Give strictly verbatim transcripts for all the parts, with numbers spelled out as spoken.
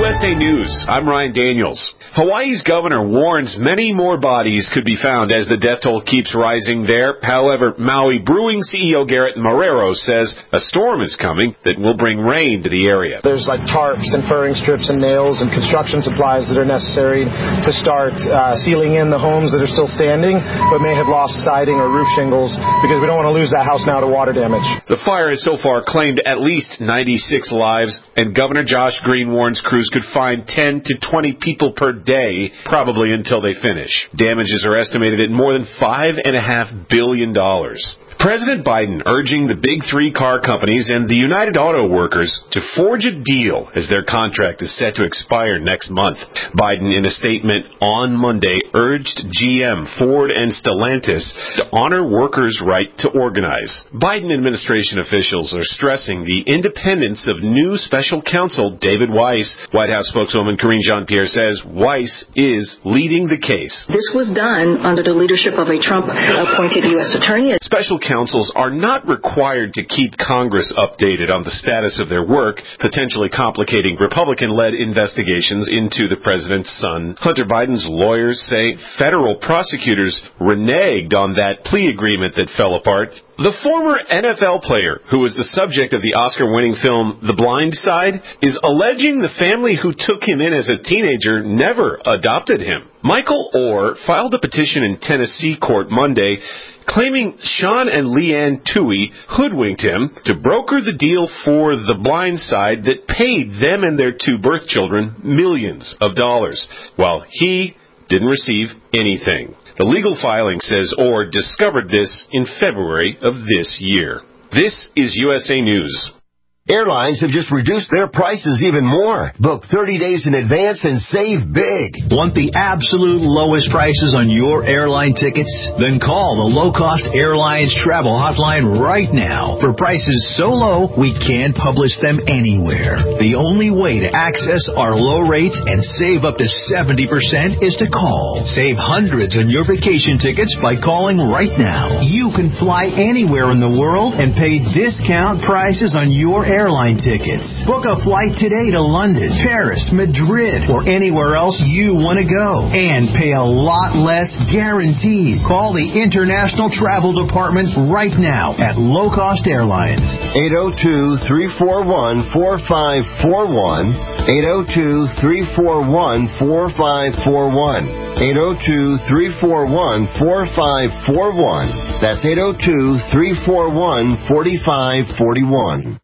S A News, I'm Ryan Daniels. Hawaii's governor warns many more bodies could be found as the death toll keeps rising there. However, Maui Brewing C E O Garrett Marrero says a storm is coming that will bring rain to the area. There's like tarps and furring strips and nails and construction supplies that are necessary to start uh, sealing in the homes that are still standing but may have lost siding or roof shingles, because we don't want to lose that house now to water damage. The fire has so far claimed at least ninety-six lives, and Governor Josh Green warns crews could find ten to twenty people per day, probably until they finish. Damages are estimated at more than five and a half billion dollars. President Biden urging the big three car companies and the United Auto Workers to forge a deal as their contract is set to expire next month. Biden, in a statement on Monday, urged G M, Ford, and Stellantis to honor workers' right to organize. Biden administration officials are stressing the independence of new special counsel David Weiss. White House spokeswoman Karine Jean-Pierre says Weiss is leading the case. This was done under the leadership of a Trump-appointed U S attorney. Special counsels are not required to keep Congress updated on the status of their work, potentially complicating Republican-led investigations into the president's son. Hunter Biden's lawyers say federal prosecutors reneged on that plea agreement that fell apart. The former N F L player, who was the subject of the Oscar-winning film The Blind Side, is alleging the family who took him in as a teenager never adopted him. Michael Orr filed a petition in Tennessee court Monday claiming Sean and Leanne Toohey hoodwinked him to broker the deal for The Blind Side that paid them and their two birth children millions of dollars, while he didn't receive anything. The legal filing says Orr discovered this in February of this year. This is U S A News. Airlines have just reduced their prices even more. Book thirty days in advance and save big. Want the absolute lowest prices on your airline tickets? Then call the Low Cost Airlines Travel Hotline right now. For prices so low, we can't publish them anywhere. The only way to access our low rates and save up to seventy percent is to call. Save hundreds on your vacation tickets by calling right now. You can fly anywhere in the world and pay discount prices on your airline airline tickets. Book a flight today to London, Paris, Madrid, or anywhere else you want to go. And pay a lot less guaranteed. Call the International Travel Department right now at Low Cost Airlines. eight oh two, three four one, four five four one. eight oh two, three four one, four five four one. eight oh two, three four one, four five four one. That's eight oh two, three four one, four five four one.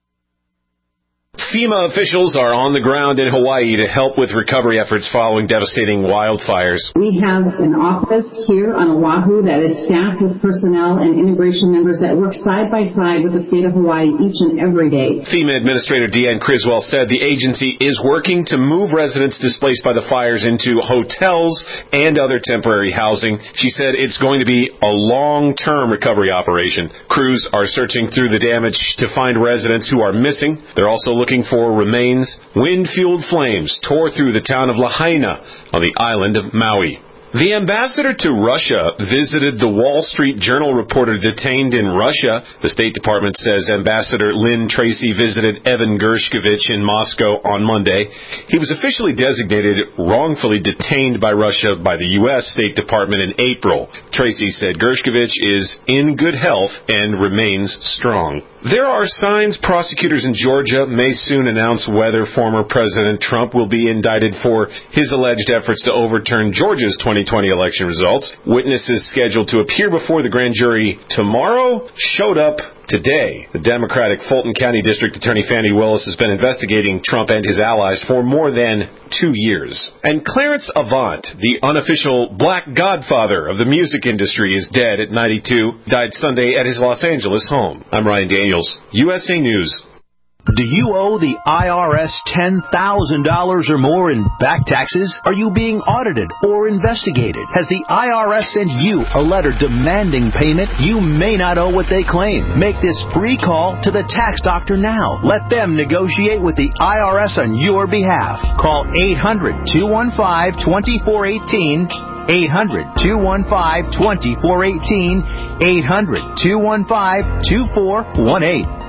FEMA officials are on the ground in Hawaii to help with recovery efforts following devastating wildfires. We have an office here on Oahu that is staffed with personnel and integration members that work side by side with the state of Hawaii each and every day. FEMA Administrator Deanne Criswell said the agency is working to move residents displaced by the fires into hotels and other temporary housing. She said it's going to be a long-term recovery operation. Crews are searching through the damage to find residents who are missing. They're also looking for remains. Wind-fueled flames tore through the town of Lahaina on the island of Maui. The ambassador to Russia visited the Wall Street Journal reporter detained in Russia. The State Department says Ambassador Lynn Tracy visited Evan Gershkovich in Moscow on Monday. He was officially designated wrongfully detained by Russia by the U S State Department in April. Tracy said Gershkovich is in good health and remains strong. There are signs prosecutors in Georgia may soon announce whether former President Trump will be indicted for his alleged efforts to overturn Georgia's twenty twenty election results. Witnesses scheduled to appear before the grand jury tomorrow showed up today. The Democratic Fulton County District Attorney Fani Willis has been investigating Trump and his allies for more than two years. And Clarence Avant, the unofficial black godfather of the music industry, is dead at ninety-two, died Sunday at his Los Angeles home. I'm Ryan Daniels, U S A News. Do you owe the I R S ten thousand dollars or more in back taxes? Are you being audited or investigated? Has the I R S sent you a letter demanding payment? You may not owe what they claim. Make this free call to the tax doctor now. Let them negotiate with the I R S on your behalf. Call eight hundred, two one five, two four one eight, eight hundred, two one five, two four one eight, eight hundred, two one five, two four one eight.